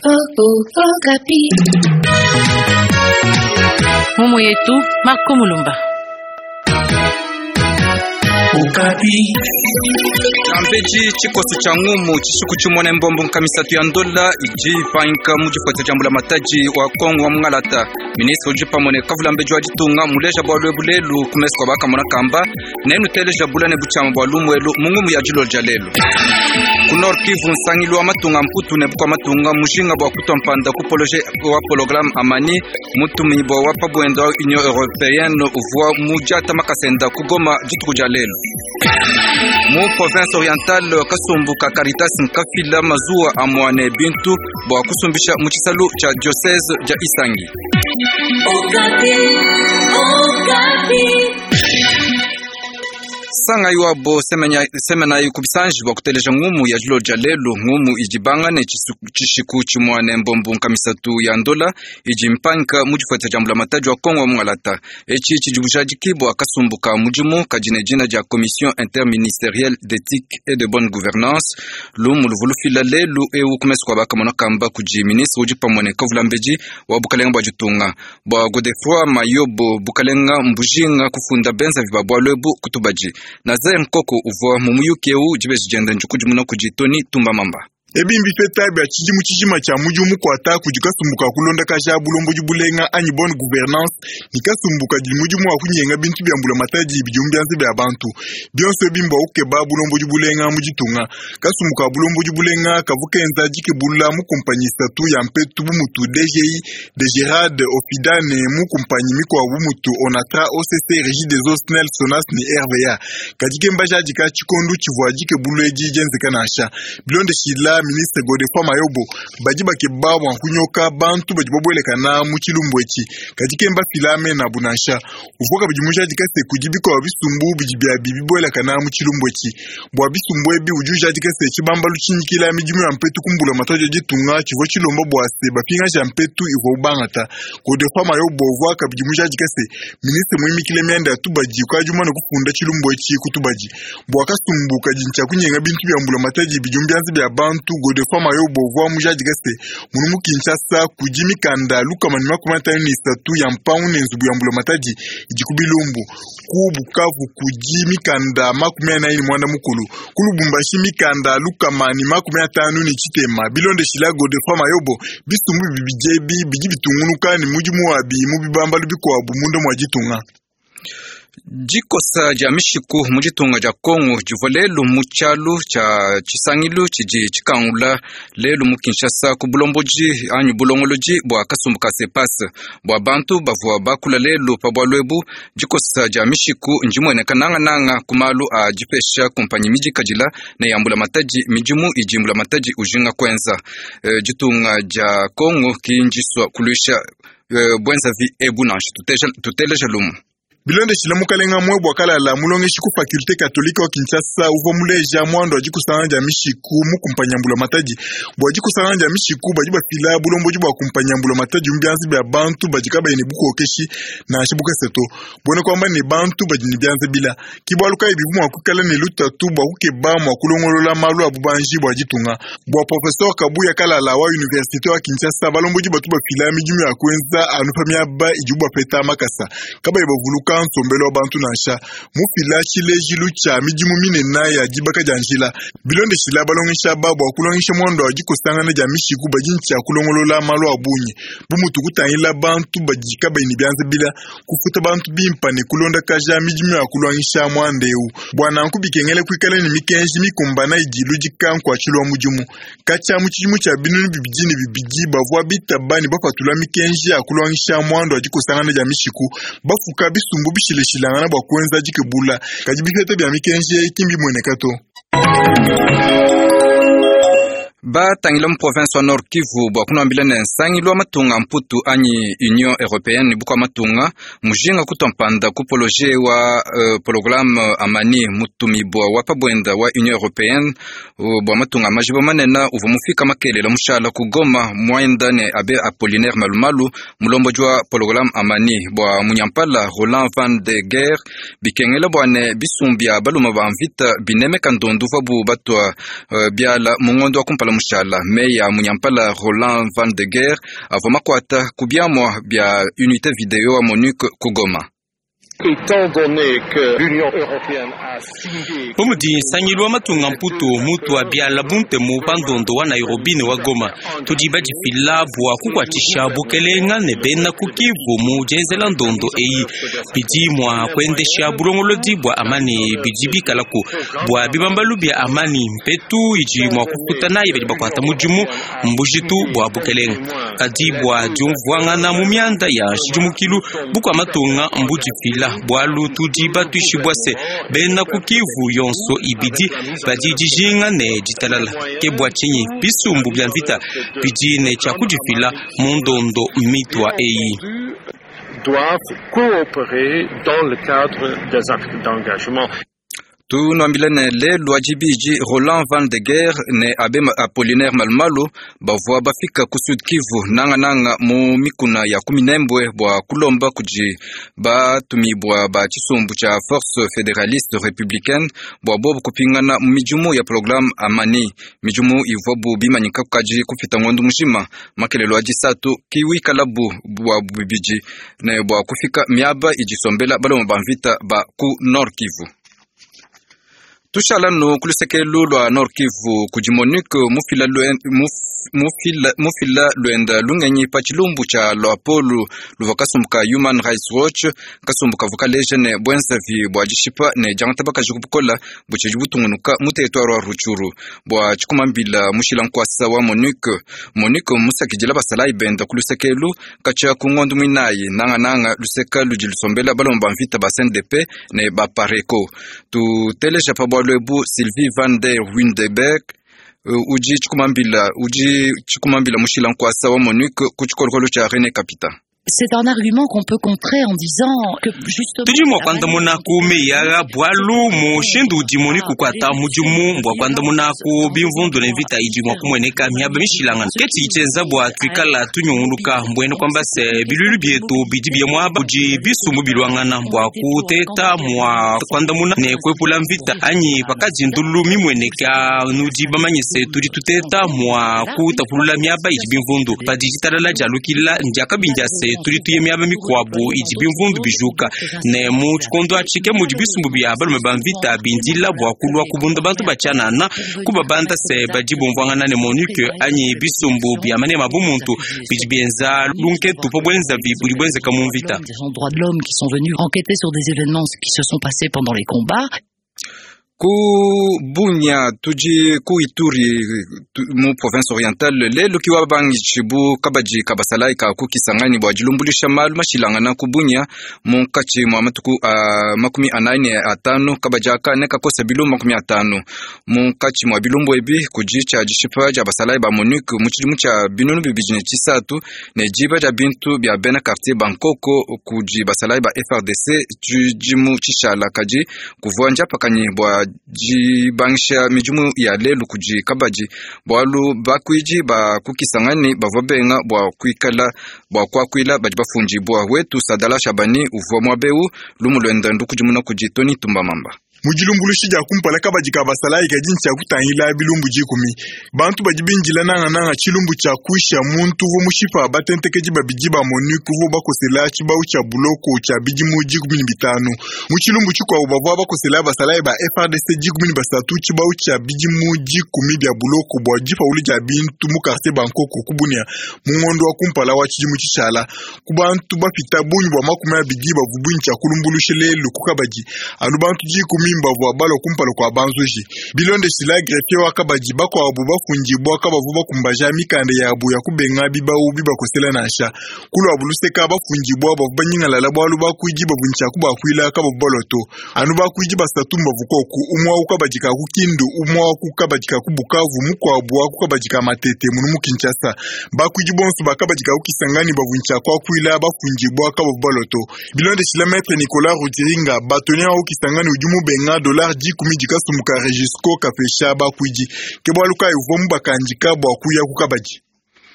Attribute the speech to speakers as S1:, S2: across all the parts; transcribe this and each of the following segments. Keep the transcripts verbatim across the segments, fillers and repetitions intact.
S1: oh, oh, Okapi.
S2: Mumu yetu Marco Mulumba.
S3: Okapi.
S4: Nambeji chikosi cha ngumu chishuku chumone mbombo nkamisatu ya ndola iji painka muji fuata jambu la mataji wa Kongo wa Mngalata. Ministro ujipa mwone kavula mbeji wa jitunga muleja bwalu ebulelu kumesu kwa baka mwana kamba nenu teleja bulane buchama bwalu mwelu mungumu ya jilo jalelu. Kunor Kivu nsangilu wa matunga mputu nebu kwa matunga mujinga bwa kuto mpanda kupoloje wa program amani mutu mibo wapa buendo wa Union Européenne uvua mujata makasenda kugoma jitu kujalelu. Mu province orientale kasumbuka Caritas nkafila mazua amwane bintu bwa kusumbisha muchisalu cha diocese ja Isangi.
S1: Okapi, Okapi.
S4: Sanga yuabo semenya semena yukubisanji bwa kuteleja ngumu ya jilo jalelu ngumu ijibanga ne chishiku chimwane mbombu nkamisatu ya ndola ijimpanka mujifuata jambu la mataji wa Kongo wa Mngalata. Echi chijibushaji kibwa kasumbuka mujimu kajine jina ja Commission interministérielle d'éthique et de bonne gouvernance lumu luvulufila lelu ewu kumesu kwa baka monakamba kuji ministre ujipa mwene kavula mbeji wa bukalenga bwa jutunga bwa Godefroy Mayobo bukalenga mbujinga kufunda benza vibabwa lebu kutubaji Nazaire Nkoko uvoa mumuyuki ewu jibe jijende njukuju muno kujitoni tumba mamba.
S5: Ebimbi fetabi achiji muchijima cha mujumu kwa ata kujikasumbuka kulonda kasha bulombo jubulenga anyi bonne gouvernance nikasumbuka jimujumu wa kunyenga bintu bya mbula mataji bijumbianze bya bantu byonse bimba ukeba bulombo jubulenga mujitunga kasumbuka bulombo jubulenga kavukenza jike bulla mu kompanyi statu ya mpetu bumutu D G I de Gerard Opidane mu kompanyi miko bumutu Onatra O C C Régie des Eaux Snel Sonas ni R V A kajike mbaja jika chikondu chivwa jike buleji jenze kanasha bilonde shila ministre Godefroy Mayobo bajiba ke babu kunyoka bantu bajibobweleka na mukilumbu eki kajike mba filame na bunansha uvoka bijimusha jikase kujibiko bisumbu bijibya bibibweleka na mukilumbu eki bwa bisumbu ebi ujuja jikase kibamba luchinyikila mijimu ya mpetu kumbula matojo jitunga chivo chilombo bwase bapinga ja mpetu ivo ubangata Godefroy Mayobo uvoka bijimusha jikase ministre mwimikile mianda tubaji ukajuma no kufunda chilumbu eki kutubaji bwa kasumbuka jincha kunyenga bintu bya mbula mataji bijumbyanzi bya bantu Godefroy Mayobo voa muja jigase munumu Kinshasa kujimi kanda luka manima kumata ni statu ya mpawu nenzubu ya mbula mataji ijikubilumbu kubu kavu kujimi kanda makumea na ini mwanda mukulu kulubumbashi mikanda luka manima kumea tanu ni chitema bilonde shila Godefroy Mayobo bisumbu bibijebi bijibitungunuka ni mujimu wabi mubibamba lubiko wabu mundo mwajitunga.
S4: Jikosa ja mishiku mujitunga ja Kongo jivolelu muchalu cha chisangilu chiji chikangula lelu mu Kinshasa ku bulomboji anyu bulongoloji bwa kasumbuka sepase bwa bantu bavua bakula lelu pa bwa lwebu jikosa ja mishiku njimwene kananga nanga kumalu a jifesha kompanyi miji kajila na yambula mataji mijimu ijimbula mataji ujinga kwenza e, jitunga ja Kongo kinjiswa kulisha e, bwenza vi ebu na tuteleja lumu.
S5: Bilonde shilamu kalenga mwebwa kalala mulonge shiku fakulte katolika wa Kinshasa uvo muleja mwando wajiku sananja mishiku mu kumpanyambula mataji wajiku sananja mishiku bajiba fila bulombo jiba kumpanyambula mataji umbianzi bya bantu bajikaba ine buku okeshi na shibuka seto bwene kwamba ni bantu bajini bianze bila kibaluka ibivumu wakukala ni luta tu bwa kukeba mwakulongolola malu abubanji wajitunga bwa professeur Kabuya kalala wa universite wa Kinshasa balombo jiba tuba fila mijumu ya kwenza anufamia ba ijuba peta makasa kaba ibavuluka nsombelo bantu nasha mufila chile jilu cha mijimu minena ya jibaka janjila bilonde shila balongisha babu akulongisha mwondo ajikostanga na jamishiku bajinchi akulongolola malo abunye bumutu kutanyila bantu bajikaba ini byanze bila kufuta bantu bimpane kulonda kaja mijimu akulongisha mwandeu bwana nkubikengele kwikala ni mikenji mikumbana ijilu jikanku achilwa mujimu kacha muchijimu cha binunu bibijini bibiji bavwa bitabani bafatula mikenji akulongisha mwando ajikostanga na jamishiku bafuka bisumbu bishile shilangana bwa kwenza jike bula kajibikete bya mikenje kimbi mwenekato.
S4: Ba tangila mu province wa Nord Kivu bwa kuna mbilene nsangilwa matunga mputu anyi Union Européenne buka matunga mujinga kutompanda kupoloje wa uh, program amani mutumi bwa wapabwenda wa Union Européenne uh, bwa matunga majibo manena uvu mufika makelela mushala kugoma mwenda ne abe Apollinaire Malumalu mulombo jwa program amani bwa munyampala Roland Van de Guerre bikengela bwane bisumbia baluma ba mvita bineme kandondu vabu batwa uh, biala mungondo wa kumpala mushala. Meya munyampala Roland Van de Guerre avoma kwata kubyamwa bya unité vidéo wa MONUC kugoma.
S3: Étant donné que l'Union européenne a signé
S6: Omudi sanyilwa matunga mputo mutu abiala bunte mu bandondo wa Nairobi ne wa Goma tujibaji filabu wa kukwachisha bukelenga ne bena kukivu mu jenzela ndondo eyi biji mwa kwendesha bulongolo dibwa amani bijibi kalako bwa bibambalu bya amani mpetu iji mwa kufuta naye bali bakwata mujumu mbujitu bwa bukelenga kadibwa jumvwanga na mumyanda ya shijumukilu bukwa matunga mbuji fila bwalu tujiba tushibwase bena kukivu yonso ibidi bajijijinga ne jitalala kebwa chenye bisumbu bya vita bijine cha kujifila mundondo mitwa eyi
S3: doivent coopérer dans le cadre des actes d'engagement.
S4: Tunambilene le Luajibiji Roland Van de Guerre ne abe Apollinaire Malmalu bavwa bafika kusud Kivu nanga nanga mu mikuna ya kuminembwe bwa kulomba kuji ba tumibwa ba chisumbu cha Force Fédéraliste Républicaine bwa bobu kupingana mu mijumu ya program Amani mijumu ivobu bimanyika kaji kufita ngondu mushima makelelo ajisatu kiwi kalabu bwa bibiji ne bwa kufika miaba ijisombela balo mbamvita ba ku Nord Kivu. Tushala no kulisekelu lwa Nord Kivu kujimonique mufila mufila mufila luenda lungenyi pachilumbu cha Loapolu luvakasumbuka Human Rights Watch kasumbuka vuka lejene bwenza vi bwa jishipa ne jangataba jikubukola buchejibutungunuka mutetwaro ruchuru bwa chikumambila mushila nkwasa wa MONUC MONUC musakijila basala ibenda kulisekelu kacha kungondu minayi nanga nanga luseka lujilusombela balomba mvita ba C N D P ne ba Pareco tu teleja pa Lebu Sylvie Van der Windeberg uh, uji chikumambila uji chikumambila mushila nkwasa wa MONUC kuchikolokolo cha René Capita.
S7: C'est un argument qu'on peut contrer en disant que justement
S6: tujimo kwanda muna kume ya bwalu mu shindu jimoni kukwata mujumu bwa kwanda muna ku bimvundu ne vita ijimo kumweneka myaba mishilangana keti ichenza bwa twikala tunyunguruka mbwene kwamba se bilulu byetu bidibiye mwaba uji bisu mubilwangana bwa kuteta mwa kwanda muna ne kwepula mvita anyi pakaji ndulu mimweneka nujiba manyese turi tuteta mwa kutapulula myaba ijibimvundu pa digital la jalukila njakabinja se turi tuye myaba mikwabu ijibimvundu bijuka ne mu chikondo achike mu jibisumbu bya balume bamvita bindila bwa kulwa kubunda bantu bachanana kubabanda se bajibu mvangana ne MONUC anyi bisumbu bya mane mabumuntu bijibenza lunke tupo bwenza bibuli bwenza kamumvita
S7: des droits de l'homme qui sont venus enquêter sur des événements qui se sont passés pendant les combats.
S4: Ku Bunya tuji ku Ituri tu, mu province orientale lelo kiwa bangi chibu kabaji kabasalai ka ku Kisangani bwa jilumbulisha malu mashilangana ku Bunya mu kachi mu amatuku uh, makumi anaine atano kabajaka neka kosa bilumbu makumi atano mu kachi mu bilumbu ebi kujicha jishipa ja basalai ba MONUC mu chidimu cha binunu bibijine chisatu ne jiba ja bintu bya bena quartier Bankoko kuji basalai ba F R D C jimu chishala kaji kuvwanja pakanyi bwa jibangsha mijumu ya lelu kuji kabaji bwalu bakwiji ba kukisangani bavobenga bwa kwikala bwa kwakwila baji bafunji bwa wetu Sadala Shabani uvuwa mwabeu lumulwenda ndukujimuna kujitoni tumbamamba
S5: mujilumbulushi ja kumpala kabaji kabasalai ka jinsi ya kutangila bilumbu jikumi bantu bajibinjila nanga nanga chilumbu cha kusha muntu vo mushipa batenteke jiba bijiba MONUC vo bakosela chiba ucha buloko cha bijimu jikumi bitano muchilumbu chikwa ubavwa bakosela basalai ba F R D C jikumi basatu chiba ucha bijimu jikumi bya buloko bwa jifa ulija bintu mu quartier Bankoko kubunia mungondo wa kumpala wa chijimu chishala kubantu bafita bunyu bwa makumi bijiba vubuncha kulumbulushi lelu kukabaji anu bantu jikumi mbavwa balo kumpalo kwa banzoji bilonde sila grefie wakabaji bako abu bafunjibwa kabavu bakumbaja mikande ya abu ya kubenga biba ubi bakosela nasha kulo abuluseka bafunjibwa bavu banyinga lala bwalu bakuijiba buncha kuba kuila kabavu baloto anu bakuijiba satumba vukoku umwa ukabaji ka kukindu umwa kukabaji ka kubukavu mukwa abu kukabaji ka matete munu mukinchasa bakuijibonsu bakabaji ka ukisangani bavuncha kwa kuila bafunjibwa kabavu baloto bilonde sila maître Nicolas Rutiringa batonia ukisangani ujumu nga dollar di kumi jika sumuka regisco kapesha ba kuiji kebwaluka yuvomu bakanjika bwa kuya kukabaji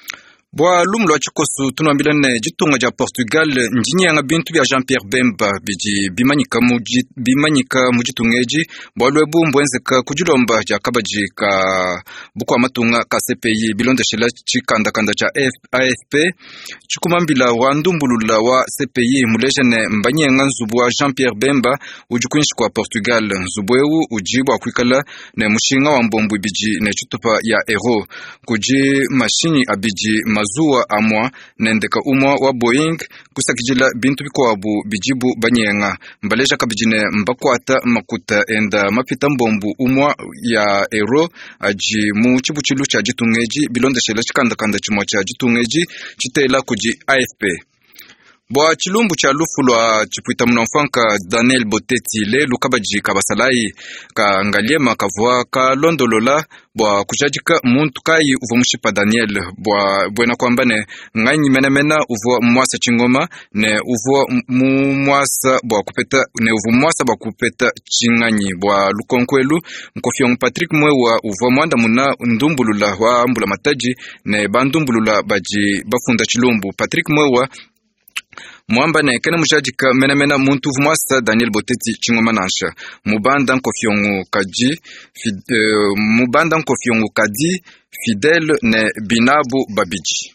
S4: Bwa lumlo chikosu tunambila ne jitunga ja Portugal njini nga bintu bya Jean-Pierre Bemba biji bimanyika muji bimanyika mujitungeji bwa lwebu mbwenzeka kujulomba ja kabaji ka bukwa matunga ka C P I bilonde shela chikanda kanda cha A F P chikumambila wa ndumbulula wa C P I mulejene mbanyenga nzubwa Jean-Pierre Bemba ujukunshi kwa Portugal nzubwewu ujibwa kwikala ne mushinga wa mbombu biji ne chutupa ya Ero kuji mashini abiji mazuwa amwa nendeka umwa wa Boeing kusakijila bintu bikwabu bijibu banyenga mbaleja kabijine mbakwata makuta enda mapita mbombu umwa ya Ero aji mu chibuchilu cha jitungeji bilonde shela chikanda kanda chimwa cha jitungeji chitela kuji A F P. Bwa chilumbu cha lufu lwa chipuita mnofanka Daniel Boteti le lukabaji kabasalai ka ngaliema kavwa ka londolola bwa kujajika muntu kai uvo mushipa Daniel bwa bwena kwambane nganyi mena mena uvo mwasa chingoma ne uvo mwasa bwa kupeta ne uvo mwasa bwa kupeta chinganyi bwa lukonkwelu mkofiong Patrick Mwewa uvo mwanda muna ndumbulula wa mbula mataji ne bandumbulula baji bafunda chilumbu Patrick Mwewa Mwamba ne kene mujajika mena mena muntu vumwasa Daniel Boteti chingoma nansha mubanda nkofiongu kaji fid, uh, mubanda nkofiongu kadi Fidel ne Binabu Babiji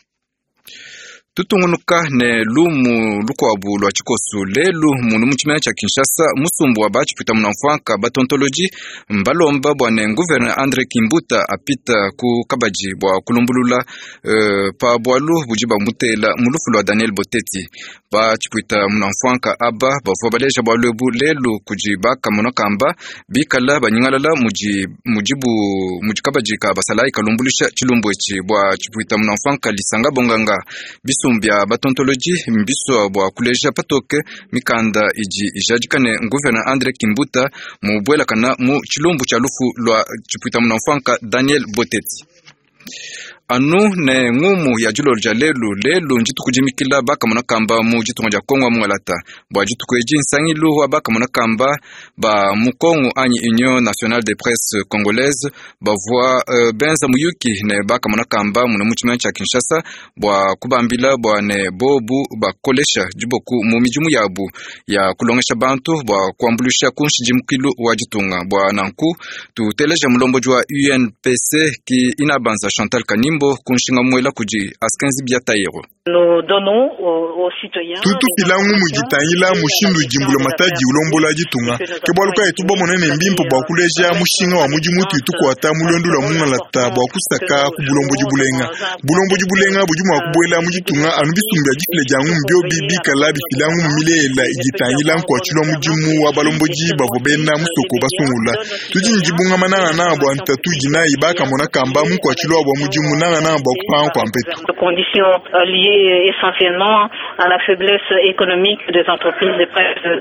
S4: tutungunuka ne lumu lukwabu lwa chikosu lelu munu mchimena cha Kinshasa musumbu wa bachi pita mnamfanka batontoloji mbalomba bwa ne gouverneur Andre Kimbuta apita ku kabaji bwa kulumbulula uh, pa bwalu bujiba mutela mulufu lwa Daniel Boteti bachi pita mnamfanka aba bafo baleja bwa lebu lelu kujiba kamona kamba bikala banyingalala muji mujibu mujikabaji ka basalai kalumbulisha chilumbu echi bwa chipita mnamfanka lisanga bonganga bisu mbya batontoloji mbiso bwa kuleja patoke mikanda iji ijajikane gouverneur Andre Kimbuta mubwela kana mu chilumbu cha lufu lwa chipuita mnamfanka Daniel Boteti anu ne ngumu ya julo lja lelu lelu njitu kujimikila baka mwana kamba mu jitu mja Kongo mwangalata bwa jitu kweji nsangi luwa baka mwana kamba ba mukongu anyi Union Nationale de Presse Congolaise ba voa uh, benza muyuki ne baka mwana kamba muna mchimena cha Kinshasa bwa kubambila bwa ne bobu ba kolesha jiboku mu mijumu yabu ya kulongesha bantu bwa kuambulisha kunshi jimkilu wa jitunga bwa nanku tuteleja mulombo jwa U N P C ki inabanza Chantal Kanim kunshinga mwela kuji askenzi biatayero
S5: tutu filangu mujitanyila mushindu jimbulo mataji ulombola jitunga kebwaluka etuba monene mbimpo bwa kuleja mushinga wa muji mutu itukwata mulondula mungalata bwa kusaka ku bulombo jibulenga bulombo jibulenga bujuma kubwela mujitunga anu bisumbya jifile jangu mbyo bibi kalabi filangu milela ijitanyila kwa chilo mujimu wa balomboji bavobena musoko basungula tuji njibunga mananga na bwa ntatu jina ibaka mona kamba mu kwa chilo wa mujimu na na bwa kupanga kwa mpetu
S8: conditions liées essentiellement à la faiblesse économique des entreprises de presse.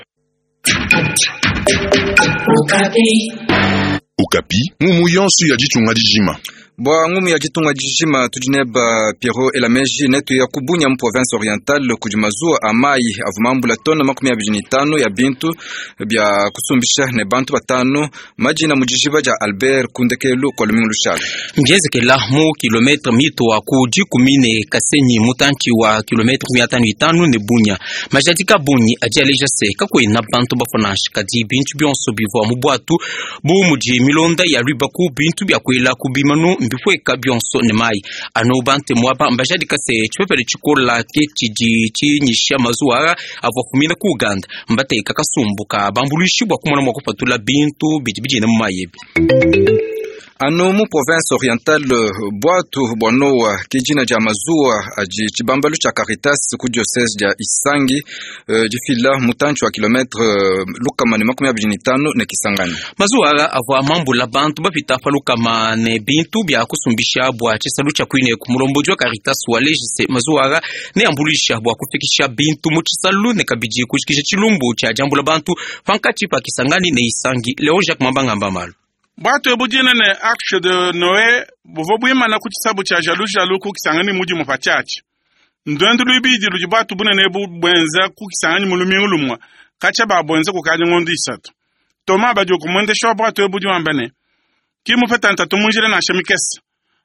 S1: Okapi.
S9: Okapi, ngumu yonsu ya jitunga dijima.
S4: Bwa ngumu ya jitunga dijima tujineba Piero Elameji netu ya kubunya mu province orientale kujimazua amai avumambula tona makumi abiri n'itanu ya bintu bya kusumbisha ne bantu batanu majina mujijiba ja Albert Kundekelu kwa lumingu lushali
S6: mjezekela mu kilometre mito wa kuji kumine kasenyi mutanchi wa kilometre miatanu itanu ne bunya majatika bunyi ajaleja se kakwe na bantu bafonash kadi bintu byonso bivwa mu bwatu bu muji milonda ya ribaku bintu bya kwela kubimanu mbifweka byonso ne mai ano bante mwaba mbajadika se chpepere chikola ke chiji chinyisha mazuara avofumina ku Uganda mbate kakasumbuka bambulishibwa kumona mwa kupatula bintu bijibije na mayebi
S4: anu mu province orientale bwatu bonoa kijina ja mazua aji chibambalu cha Caritas ku diocese ja Isangi uh, jifila mutanchu wa kilometre uh, lukamani makumi abiri n'itanu ne Kisangani
S6: mazuara avwa mambu la bantu bapita falukama ne bintu bya kusumbisha bwa chisalu cha kwine ku mulombo jwa Caritas walejise mazuara ne ambulisha bwa kufikisha bintu mu chisalu ne kabiji kushikisha chilumbu cha jambu la bantu fankati pa Kisangani ne Isangi Leo Jacques Mambanga Mbamalu
S10: Batu ebujine ne Arche de Noé buvobwima na kuchisabu cha jalu jalu ku Kisangani muji mupachachi ndwendu lubiji luji batu bunene bu bwenza ku Kisangani mulumingu lumwa kacha ba bwenza ku kaji ngondi isatu toma bajo kumwende shwa batu ebuji wambene kimu fetanta tumunjire na shemikesa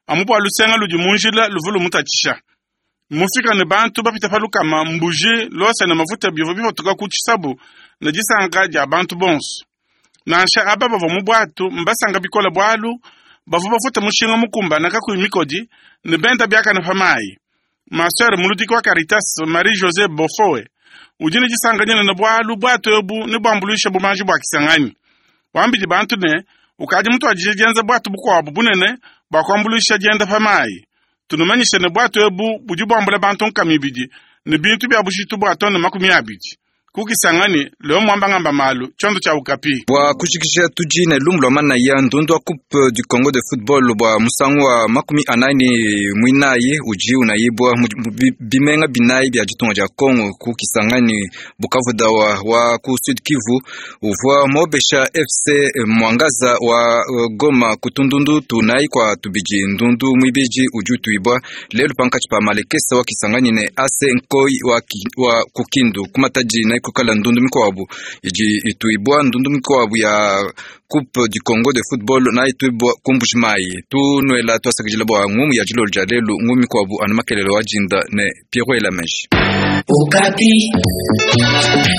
S10: amupo alusenga luji munjila luvulu mutachisha mufika ne bantu bapita paluka ma mbuji losa na mafuta bivo bivo toka kuchisabu na jisanga ja bantu bonso na sha ababa vo mubwatu mbasanga bikola bwalu bavu bafuta mushinga mukumba na kaku mikodi ne benda byaka na famai masere muludi kwa Caritas Marie José Bofoe ujine jisanga nyene na bwalu bwatu ebu ne bwambulisha bumanji bwa kisangani wambiji bantu ne ukaji mtu ajijenza bwatu bukwabu bunene bakwambulisha jenda famai tunumanyisha ne bwatu ebu bujibwambula bantu nkamibiji ne bintu bya bushitu bwatu na makumi abiji kukisangani leo mwamba ngamba malu chondo cha Okapi
S4: bwa kushikisha tuji na lumlo mana ya ndondo wa Coupe du Congo de football bwa musangu wa makumi anani mwinaye uji unayibwa bimenga binayi bya jitunga ja Congo kukisangani Bukavu dawa wa ku Sud Kivu uvwa mobesha F C Mwangaza wa uh, Goma kutundundu tunai kwa tubiji ndundu mwibiji ujutu ibwa lelo pankachi pa malekesa wa kisangani ne ase nkoi wa, ki, wa kukindu kumataji na kukala ndundu mikwabu iji ituibwa ndundu mikwabu ya Coupe du Congo de football na ituibwa kumbushimai tu nuela tu asakijila bwa ngumu ya jilo jalelu ngumi mikwabu anamakelelo wajinda ne Pierre Lamesh.
S1: Okapi.